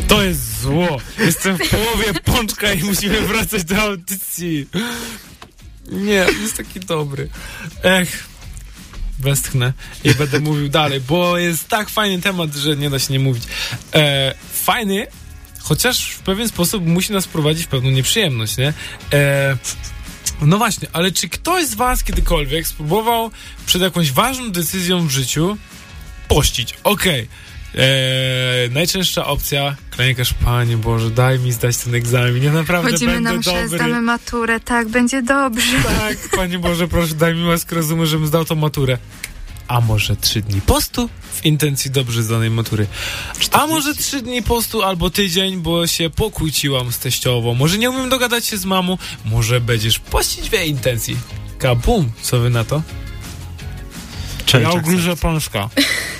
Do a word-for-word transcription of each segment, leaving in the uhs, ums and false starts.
To jest zło. Jestem w połowie pączka i musimy wracać do audycji. Nie, on jest taki dobry. Ech, westchnę i będę mówił dalej, bo jest tak fajny temat, że nie da się nie mówić. E, fajny, chociaż w pewien sposób musi nas prowadzić w pewną nieprzyjemność, nie? E, no właśnie, ale czy ktoś z was kiedykolwiek spróbował przed jakąś ważną decyzją w życiu pościć? Okej. Okay. Eee, najczęstsza opcja, klękasz, Panie Boże, daj mi zdać ten egzamin, ja naprawdę Chodzimy będę na mszę, dobry. zdamy maturę, tak, będzie dobrze. Tak, Panie Boże, proszę, daj mi łaskę rozumu, żebym zdał tą maturę. A może trzy dni postu w intencji dobrze zdanej matury. A może trzy dni postu albo tydzień, bo się pokłóciłam z teściową. Może nie umiem dogadać się z mamą. Może będziesz pościć w jej intencji. Kabum, co wy na to? Cześć, ja ugryzę pączka.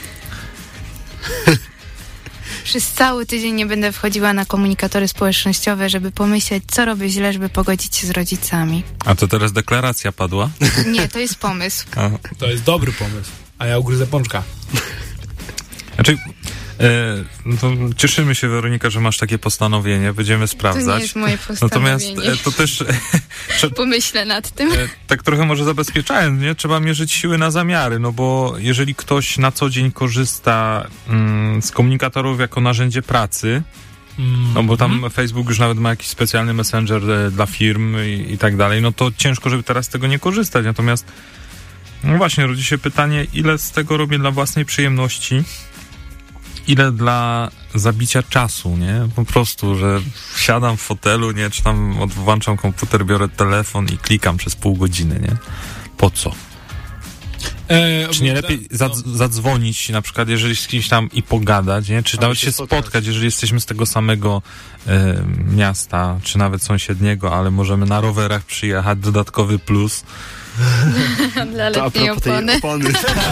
Przez cały tydzień nie będę wchodziła na komunikatory społecznościowe, żeby pomyśleć, co robię źle, żeby pogodzić się z rodzicami. A to teraz deklaracja padła? Nie, to jest pomysł. Aha. To jest dobry pomysł. A ja ugryzę pączka. Znaczy, e, no to cieszymy się, Weronika, że masz takie postanowienie. Będziemy sprawdzać. To nie jest moje postanowienie. Natomiast e, to też... E, Pomyślę nad tym. E, tak trochę może zabezpieczając, nie? Trzeba mierzyć siły na zamiary, no bo jeżeli ktoś na co dzień korzysta mm, z komunikatorów jako narzędzie pracy, mm. no bo tam mm. Facebook już nawet ma jakiś specjalny messenger e, dla firm i, i tak dalej, no to ciężko, żeby teraz z tego nie korzystać. Natomiast no właśnie, rodzi się pytanie, ile z tego robię dla własnej przyjemności, ile dla zabicia czasu, nie? Po prostu, że siadam w fotelu, nie? Czy tam włączam komputer, biorę telefon i klikam przez pół godziny, nie? Po co? E, Czy nie lepiej no. zadzwonić, na przykład, jeżeli z kimś tam i pogadać, nie? Czy nawet się spotkać, spotkać, jeżeli jesteśmy z tego samego e, miasta, czy nawet sąsiedniego, ale możemy na rowerach przyjechać, dodatkowy plus. Dla letniej opony. opony.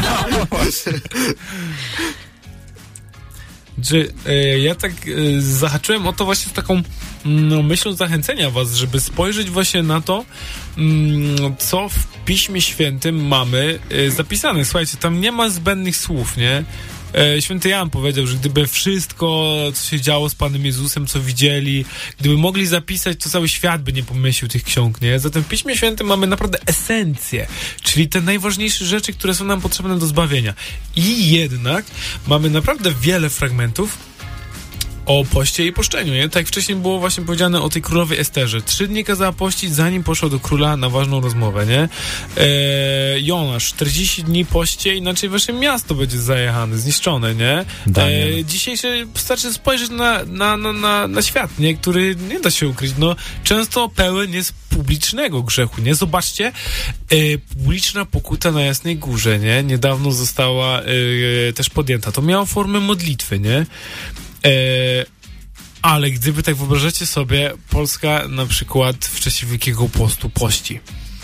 Czy y, ja tak y, zahaczyłem o to właśnie z taką no, myślą zachęcenia was, żeby spojrzeć właśnie na to, mm, co w Piśmie Świętym mamy y, zapisane. Słuchajcie, tam nie ma zbędnych słów, nie? E, Święty Jan powiedział, że gdyby wszystko, co się działo z Panem Jezusem, co widzieli, gdyby mogli zapisać, to cały świat by nie pomyślił tych ksiąg, nie? Zatem w Piśmie Świętym mamy naprawdę esencję, czyli te najważniejsze rzeczy, które są nam potrzebne do zbawienia. I jednak mamy naprawdę wiele fragmentów o poście i poszczeniu, nie? Tak jak wcześniej było właśnie powiedziane o tej królowej Esterze. Trzy dni kazała pościć, zanim poszła do króla na ważną rozmowę, nie? Eee, Jonasz, czterdzieści dni poście, inaczej wasze miasto będzie zajechane, zniszczone, nie? Eee, dzisiejsze wystarczy spojrzeć na, na, na, na, na świat, nie? Który nie da się ukryć, no często pełen jest publicznego grzechu, nie? Zobaczcie, e, publiczna pokuta na Jasnej Górze, nie? Niedawno została e, też podjęta. To miało formę modlitwy, nie? E, ale gdyby tak wyobrażacie sobie, Polska na przykład w czasie Wielkiego Postu pości.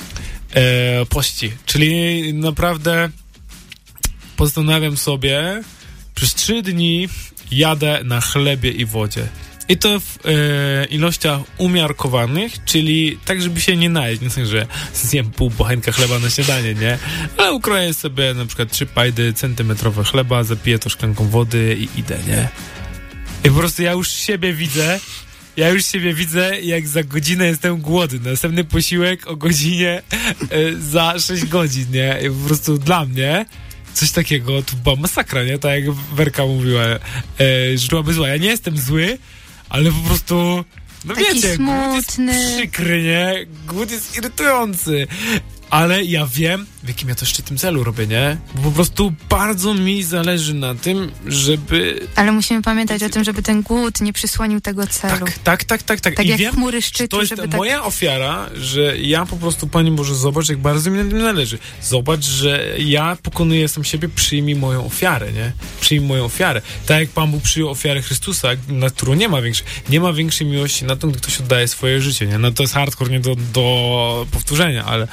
E, pości, czyli naprawdę postanawiam sobie, przez trzy dni jadę na chlebie i wodzie. I to w e, ilościach umiarkowanych, czyli tak, żeby się nie najeść. Nie wiem, że zjem pół bochenka chleba na śniadanie, nie? Ale ukroję sobie na przykład trzy pajdy centymetrowe chleba, zapiję to szklanką wody i idę, nie? I po prostu ja już siebie widzę, ja już siebie widzę, jak za godzinę jestem głodny. Następny posiłek o godzinie e, za sześć godzin, nie? I po prostu dla mnie coś takiego, to była masakra, nie? Tak jak Werka mówiła, e, że byłaby zła. Ja nie jestem zły, ale po prostu, no taki wiecie, smutny. Głód jest przykry, nie? Głód jest irytujący. Ale ja wiem, w jakim ja to szczytnym celu robię, nie? Bo po prostu bardzo mi zależy na tym, żeby... Ale musimy pamiętać o tym, żeby ten głód nie przysłonił tego celu. Tak, tak, tak, tak. Tak, tak I jak wiem, chmury szczytu, to jest żeby moja tak... ofiara, że ja po prostu, Panie Boże, zobacz, jak bardzo mi na tym zależy. Zobacz, że ja pokonuję sam siebie, przyjmij moją ofiarę, nie? Przyjmij moją ofiarę. Tak jak Pan Bóg przyjął ofiarę Chrystusa, na którą nie ma większej, nie ma większej miłości na to, gdy ktoś oddaje swoje życie, nie? No to jest hardcore, nie do, do powtórzenia, ale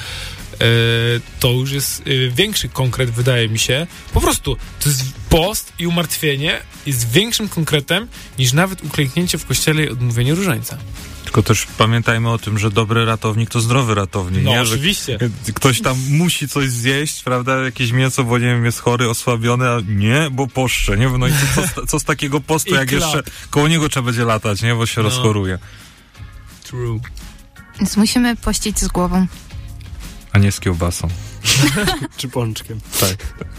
to już jest większy konkret, wydaje mi się. Po prostu to jest post i umartwienie jest większym konkretem niż nawet uklęknięcie w kościele i odmówienie różańca. Tylko też pamiętajmy o tym, że dobry ratownik to zdrowy ratownik. No nie? oczywiście. Że ktoś tam musi coś zjeść, prawda, jakieś mięso, bo nie wiem, jest chory, osłabiony, a nie, bo poszcze, nie? No i co, co, co z takiego postu, jak klap. jeszcze koło niego trzeba będzie latać, nie? Bo się no. rozchoruje. True. Więc musimy pościć z głową. A nie z kiełbasą. Czy pączkiem. Tak.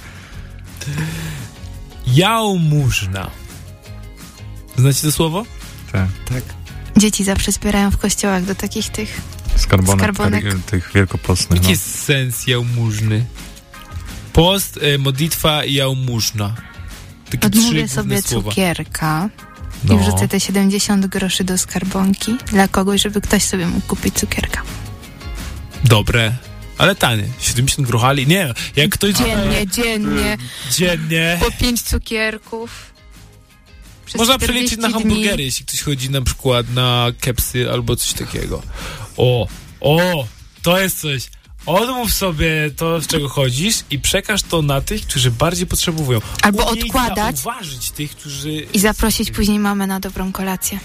Jałmużna. Znacie to słowo? Tak. Tak. Dzieci zawsze zbierają w kościołach do takich tych... Skarbonek, Skarbonek. Kary, tych wielkopostnych. Jaki No. jest sens jałmużny? Post, e, modlitwa i jałmużna. Takie Odmówię trzy sobie główne słowa. cukierka No. i wrzucę te siedemdziesiąt groszy do skarbonki dla kogoś, żeby ktoś sobie mógł kupić cukierka. Dobre, ale tanie. siedemdziesiąt grochali? Nie, jak ktoś... Dziennie, dziennie. Dziennie. Po pięć cukierków. Przez Można czterdzieści przeliczyć na dni. hamburgery, jeśli ktoś chodzi na przykład na kepsy albo coś takiego. O, o, to jest coś. Odmów sobie to, z czego chodzisz i przekaż to na tych, którzy bardziej potrzebują. Albo Umiej odkładać. zauważyć tych, którzy... I zaprosić później mamę na dobrą kolację.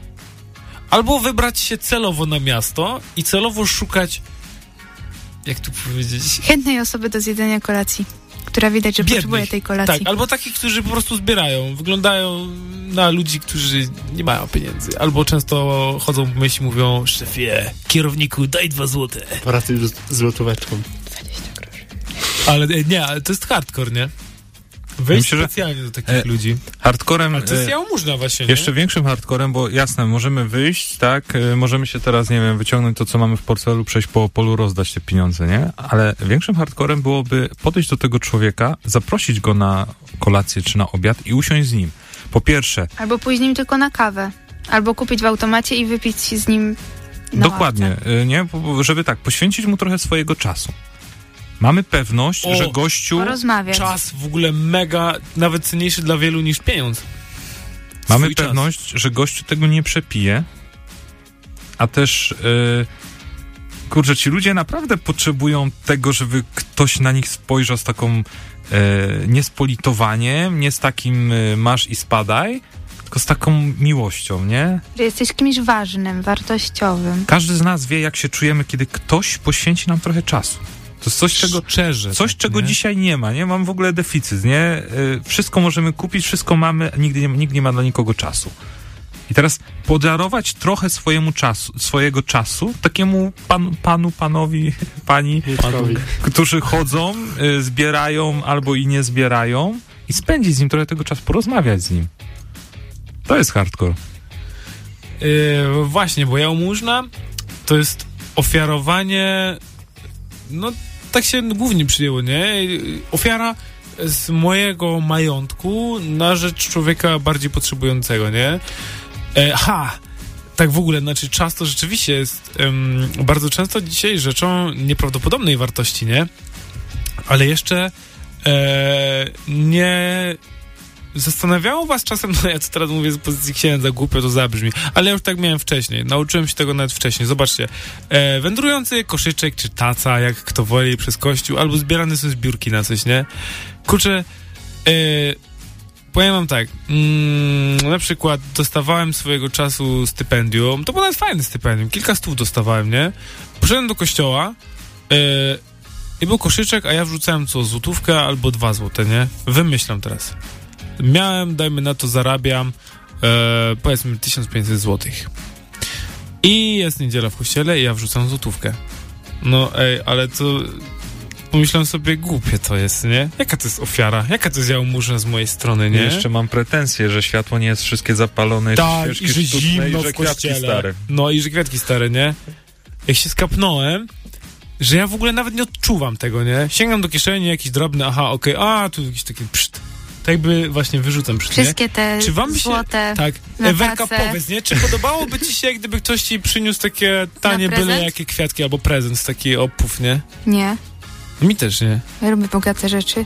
Albo wybrać się celowo na miasto i celowo szukać, jak tu powiedzieć... Chętnej osoby do zjedzenia kolacji, która widać, że biednych. potrzebuje tej kolacji. Tak, albo takich, którzy po prostu zbierają. Wyglądają na ludzi, którzy nie mają pieniędzy. Albo często chodzą po myśli, mówią: szefie, kierowniku, daj dwa złote. Pracuj z złotóweczką. Ale e, nie, ale to jest hardcore, nie? Wejść Myślę, że- specjalnie do takich e, ludzi. Hardcorem... Ale to jest e, jałmużna właśnie, nie? Jeszcze większym hardcorem, bo jasne, możemy wyjść, tak, y, możemy się teraz, nie wiem, wyciągnąć to, co mamy w portfelu, przejść po polu, rozdać te pieniądze, nie? Ale większym hardcorem byłoby podejść do tego człowieka, zaprosić go na kolację czy na obiad i usiąść z nim. Po pierwsze, Albo pójść z nim tylko na kawę. Albo kupić w automacie i wypić z nim na dokładnie, ławce. y, nie? Po- po- Żeby tak, poświęcić mu trochę swojego czasu. Mamy pewność, O, że gościu... Porozmawiać. Czas w ogóle mega, nawet cenniejszy dla wielu niż pieniądz. Mamy Swój czas. pewność, że gościu tego nie przepije, a też yy, kurczę, ci ludzie naprawdę potrzebują tego, żeby ktoś na nich spojrzał z taką yy, nie z politowaniem, nie z takim yy, masz i spadaj, tylko z taką miłością, nie? Że jesteś kimś ważnym, wartościowym. Każdy z nas wie, jak się czujemy, kiedy ktoś poświęci nam trochę czasu. To jest coś, czego, Szczerze. coś, tak, czego nie? dzisiaj nie ma, nie? Mam w ogóle deficyt, nie? Y, wszystko możemy kupić, wszystko mamy, a nigdy nie, nikt nie ma dla nikogo czasu. I teraz podarować trochę swojemu czasu, swojego czasu takiemu pan, panu, panowi, pani, Panowi. którzy chodzą, y, zbierają albo i nie zbierają i spędzić z nim trochę tego czasu, porozmawiać z nim. To jest hardcore. Yy, właśnie, bo jałmużna to jest ofiarowanie, no tak się głównie przyjęło, nie? Ofiara z mojego majątku na rzecz człowieka bardziej potrzebującego, nie? E, ha! Tak w ogóle, znaczy czas to rzeczywiście jest em, bardzo często dzisiaj rzeczą nieprawdopodobnej wartości, nie? Ale jeszcze e, nie zastanawiało was czasem, no ja co teraz mówię z pozycji księdza, głupio to zabrzmi, ale ja już tak miałem wcześniej, nauczyłem się tego nawet wcześniej, zobaczcie, e, wędrujący koszyczek czy taca, jak kto woli, przez kościół, albo zbierane są zbiórki na coś, nie? Kurczę, e, powiem wam tak, mm, na przykład dostawałem swojego czasu stypendium, to było nawet fajne stypendium, kilka stów dostawałem, nie? Poszedłem do kościoła, e, i był koszyczek, a ja wrzucałem co, złotówkę albo dwa złote, nie? Wymyślam teraz. Miałem, dajmy na to, zarabiam e, powiedzmy tysiąc pięćset złotych. I jest niedziela w kościele i ja wrzucam złotówkę. No ej, ale to... Pomyślałem sobie, głupie to jest, nie? Jaka to jest ofiara? Jaka to jest jałmużna z mojej strony, nie? I jeszcze mam pretensje, że światło nie jest wszystkie zapalone, Tak, świeczki i że sztuczne, zimno i że w kościele. kwiatki stare. No i że kwiatki stare, nie? Jak się skapnąłem, że ja w ogóle nawet nie odczuwam tego, nie? Sięgam do kieszeni, jakiś drobny, aha, okej, okay, a, tu jakiś taki pszt. Tak jakby właśnie wyrzucam pszt, nie? Wszystkie te Czy wam się, złote tak, na Ewerka, tacę. powiedz, nie? Czy podobałoby ci się, jak gdyby ktoś ci przyniósł takie tanie, Na byle prezent? jakie kwiatki albo prezent, taki opów, nie? Nie. Mi też nie. Ja lubię bogate rzeczy.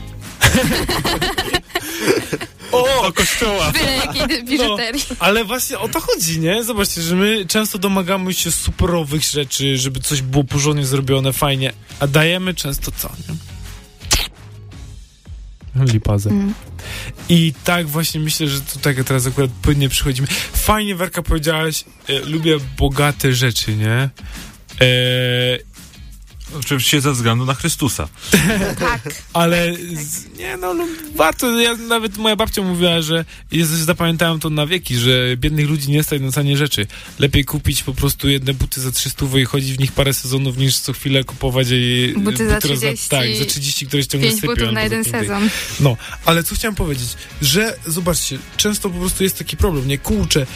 O, do kościoła! Byle jakiej biżuterii. No, ale właśnie o to chodzi, nie? Zobaczcie, że my często domagamy się superowych rzeczy, żeby coś było porządnie zrobione, fajnie, a dajemy często co, nie? Lipazę. Mm. I tak właśnie myślę, że to tak teraz akurat płynnie przychodzimy. Fajnie, Werka, powiedziałaś, e, lubię bogate rzeczy, nie? E, Oczywiście ze względu na Chrystusa. Tak. Ale z, nie no, no warto, ja, nawet moja babcia mówiła, że Jezus, zapamiętałem to na wieki, że biednych ludzi nie stać na tanie rzeczy. Lepiej kupić po prostu jedne buty za trzysta i chodzić w nich parę sezonów, niż co chwilę kupować jej buty, buty za trzydzieści. Za, tak, za trzydzieści, które ciągle sypią. pięć butów na jeden sezon. No, ale co chciałem powiedzieć, że zobaczcie, często po prostu jest taki problem, nie? Kurczę,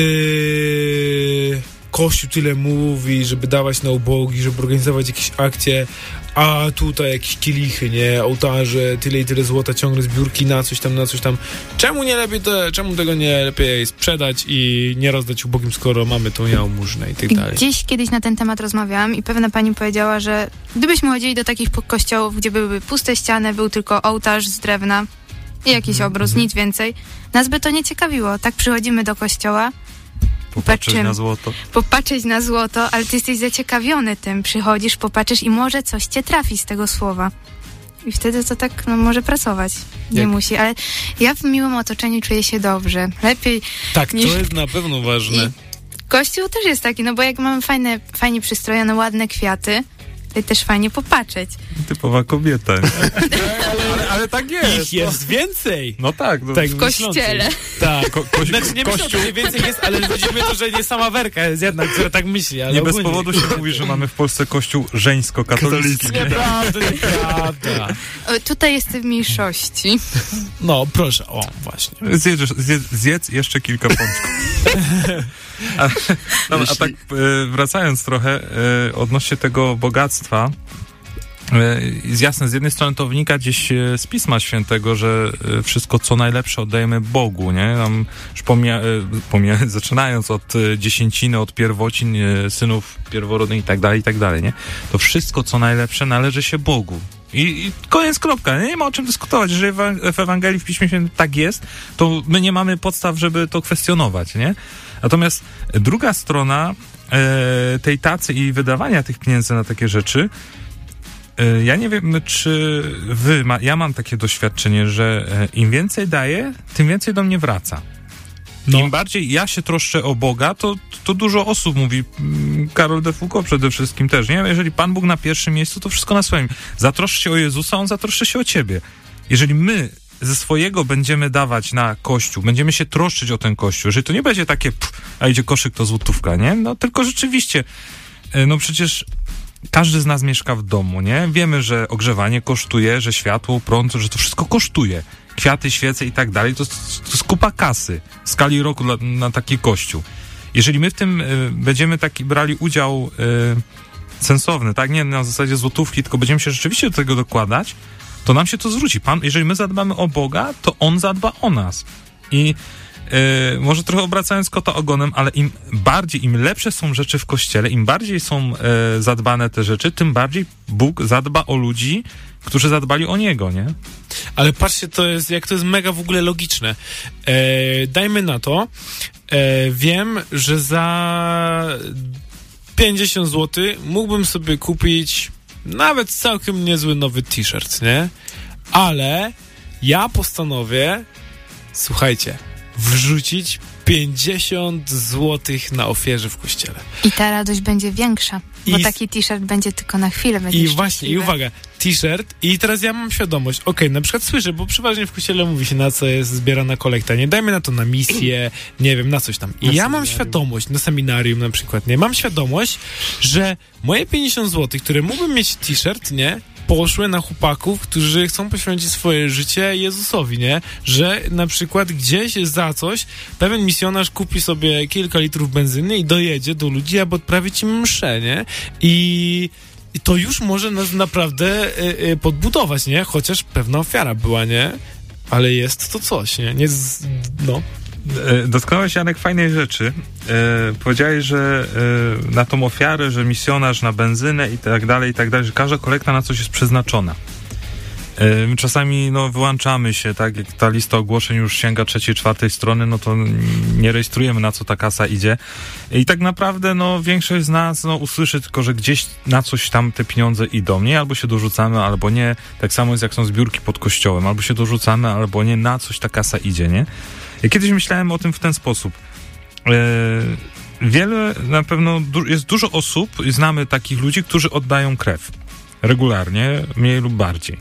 yy... Kościół tyle mówi, żeby dawać na ubogi, żeby organizować jakieś akcje, a tutaj jakieś kielichy, nie, ołtarze, tyle i tyle złota, ciągle zbiórki na coś tam, na coś tam. Czemu nie lepiej to, czemu tego nie lepiej sprzedać i nie rozdać ubogim, skoro mamy tą jałmużnę i tak dalej. Gdzieś kiedyś na ten temat rozmawiałam i pewna pani powiedziała, że gdybyśmy chodzili do takich kościołów, gdzie były puste ściany, był tylko ołtarz z drewna i jakiś mm, obrus, mm. nic więcej, nas by to nie ciekawiło. Tak przychodzimy do kościoła, popatrzeć Patrzymy. na złoto. Popatrzeć na złoto, ale ty jesteś zaciekawiony tym. Przychodzisz, popatrzysz i może coś cię trafi z tego słowa. I wtedy to tak no, może pracować. Nie Jak? musi, ale ja w miłym otoczeniu czuję się dobrze. Lepiej Tak, niż... to jest na pewno ważne. I kościół też jest taki, no bo jak mamy fajne, fajnie przystrojone, ładne kwiaty, to też fajnie popatrzeć. Typowa kobieta. ale, ale tak jest. Ich jest więcej. No tak. No. tak w kościele. Tak. Ko- ko- znaczy nie myślę, że więcej jest, ale widzimy to, że nie sama Werka jest jedna, która tak myśli. Ale nie ogólnie. bez powodu się mówi, że mamy w Polsce kościół żeńsko-katolicki. Nieprawda, nieprawda. Tutaj jestem w mniejszości. No, proszę, o, właśnie. Zjedz, zjedz, zjedz jeszcze kilka pączków. a, no, a tak wracając trochę odnośnie tego bogactwa, jest jasne, z jednej strony to wynika gdzieś z Pisma Świętego, że wszystko co najlepsze oddajemy Bogu, nie? Tam już pomija, pomija, zaczynając od dziesięciny, od pierwocin, synów pierworodnych i tak dalej, i tak dalej, nie? To wszystko co najlepsze należy się Bogu. I, I koniec, kropka. Nie ma o czym dyskutować. Jeżeli w Ewangelii, w Piśmie Świętym tak jest, to my nie mamy podstaw, żeby to kwestionować, nie? Natomiast druga strona e, tej tacy i wydawania tych pieniędzy na takie rzeczy, e, ja nie wiem, czy wy, ma, ja mam takie doświadczenie, że e, im więcej daję, tym więcej do mnie wraca. No. Im bardziej ja się troszczę o Boga, to, to dużo osób mówi, Karol de Foucault przede wszystkim też, nie? Jeżeli Pan Bóg na pierwszym miejscu, to wszystko na swoim. Zatroszcz się o Jezusa, On zatroszczy się o ciebie. Jeżeli my ze swojego będziemy dawać na Kościół, będziemy się troszczyć o ten Kościół, jeżeli to nie będzie takie, pff, a idzie koszyk, to złotówka, nie? No tylko rzeczywiście, no przecież każdy z nas mieszka w domu, nie? Wiemy, że ogrzewanie kosztuje, że światło, prąd, że to wszystko kosztuje. Kwiaty, świece i tak dalej, to, to jest kupa kasy w skali roku na, na taki kościół. Jeżeli my w tym y, będziemy taki brali udział y, sensowny, tak, nie na zasadzie złotówki, tylko będziemy się rzeczywiście do tego dokładać, to nam się to zwróci. Pan, jeżeli my zadbamy o Boga, to On zadba o nas. I y, może trochę obracając kota ogonem, ale im bardziej, im lepsze są rzeczy w kościele, im bardziej są y, zadbane te rzeczy, tym bardziej Bóg zadba o ludzi, którzy zadbali o Niego, nie? Ale patrzcie, to jest, jak to jest mega w ogóle logiczne. E, dajmy na to, e, wiem, że za pięćdziesiąt złotych mógłbym sobie kupić nawet całkiem niezły nowy t-shirt, nie? Ale ja postanowię, słuchajcie, wrzucić pięćdziesiąt złotych na ofierze w kościele. I ta radość będzie większa, bo I taki t-shirt będzie tylko na chwilę. Będzie I właśnie, i uwaga, t-shirt i teraz ja mam świadomość, okej, okay, na przykład słyszę, bo przeważnie w kościele mówi się, na co jest zbierana kolekta, nie, dajmy na to na misję, nie wiem, na coś tam. I na ja mam świadomość, na seminarium na przykład, nie, mam świadomość, że moje pięćdziesiąt złotych, które mógłbym mieć t-shirt, nie, poszły na chłopaków, którzy chcą poświęcić swoje życie Jezusowi, nie? Że na przykład gdzieś za coś pewien misjonarz kupi sobie kilka litrów benzyny i dojedzie do ludzi, aby odprawić im mszę, nie? I, i to już może nas naprawdę y, y, podbudować, nie? Chociaż pewna ofiara była, nie? Ale jest to coś, nie? nie z, no. Dotknąłeś, Janek, fajnej rzeczy. E, powiedziałeś, że e, na tą ofiarę, że misjonarz na benzynę i tak dalej, i tak dalej, że każda kolekta na coś jest przeznaczona. My czasami no, wyłączamy się, tak, jak ta lista ogłoszeń już sięga trzeciej, czwartej strony, no to nie rejestrujemy, na co ta kasa idzie. I tak naprawdę no, większość z nas no, usłyszy tylko, że gdzieś na coś tam te pieniądze idą, nie? Albo się dorzucamy, albo nie. Tak samo jest jak są zbiórki pod kościołem, albo się dorzucamy, albo nie, na coś ta kasa idzie, nie? Ja kiedyś myślałem o tym w ten sposób. Yy, wiele, na pewno du- jest dużo osób, znamy takich ludzi, którzy oddają krew. Regularnie, mniej lub bardziej.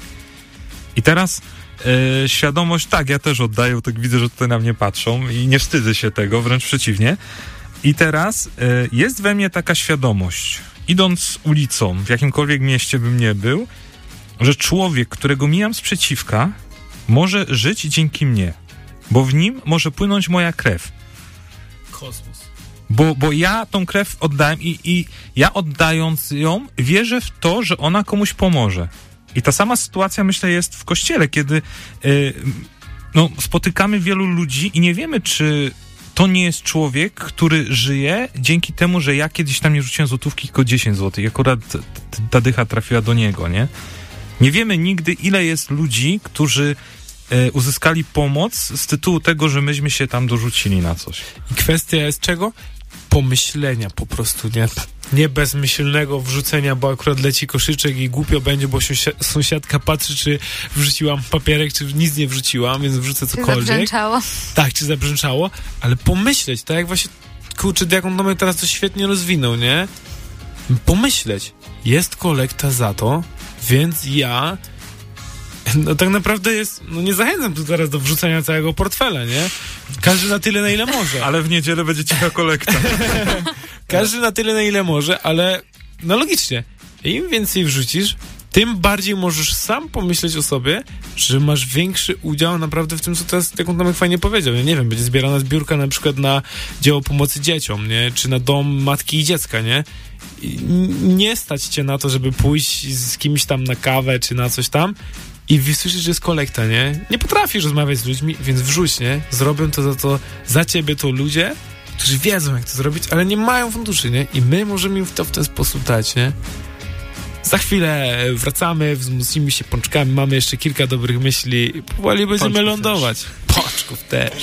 I teraz e, świadomość, tak, ja też oddaję, tak widzę, że tutaj na mnie patrzą i nie wstydzę się tego, wręcz przeciwnie. I teraz e, jest we mnie taka świadomość, idąc ulicą, w jakimkolwiek mieście bym nie był, że człowiek, którego mijam sprzeciwka, może żyć dzięki mnie, bo w nim może płynąć moja krew. Kosmos. Bo, bo ja tą krew oddałem i, i ja oddając ją wierzę w to, że ona komuś pomoże. I ta sama sytuacja, myślę, jest w kościele, kiedy yy, no, spotykamy wielu ludzi i nie wiemy, czy to nie jest człowiek, który żyje dzięki temu, że ja kiedyś tam nie rzuciłem złotówki, tylko dziesięć złotych. I akurat t- t- ta dycha trafiła do niego, nie? Nie wiemy nigdy, ile jest ludzi, którzy yy, uzyskali pomoc z tytułu tego, że myśmy się tam dorzucili na coś. I kwestia jest czego? Pomyślenia po prostu, nie? Nie bezmyślnego wrzucenia, bo akurat leci koszyczek i głupio będzie, bo sąsi- sąsiadka patrzy, czy wrzuciłam papierek, czy nic nie wrzuciłam, więc wrzucę cokolwiek. Czy zabrzęczało? Tak, czy zabrzęczało, ale pomyśleć, tak jak właśnie, kurczę, Diakon Tomek teraz to świetnie rozwinął, nie? Pomyśleć. Jest kolekta za to, więc ja no tak naprawdę jest, no nie zachęcam tu teraz do wrzucania całego portfela, nie? Każdy na tyle, na ile może. Ale w niedzielę będzie cicha kolekta. Każdy na tyle, na ile może, ale no logicznie, im więcej wrzucisz, tym bardziej możesz sam pomyśleć o sobie, że masz większy udział naprawdę w tym, co teraz jak on tam fajnie powiedział. Ja nie wiem, będzie zbierana zbiórka na przykład na dzieło pomocy dzieciom, nie? Czy na dom matki i dziecka, nie? I nie stać cię na to, żeby pójść z kimś tam na kawę, czy na coś tam i wysłyszeć, że jest kolekta, nie? Nie potrafisz rozmawiać z ludźmi, więc wrzuć, nie? Zrobią to za to, za ciebie to ludzie, którzy wiedzą, jak to zrobić, ale nie mają funduszy, nie? I my możemy im to w ten sposób dać, nie? Za chwilę wracamy, wzmocnimy się pączkami, mamy jeszcze kilka dobrych myśli i powoli będziemy Pączków lądować. też. Pączków też.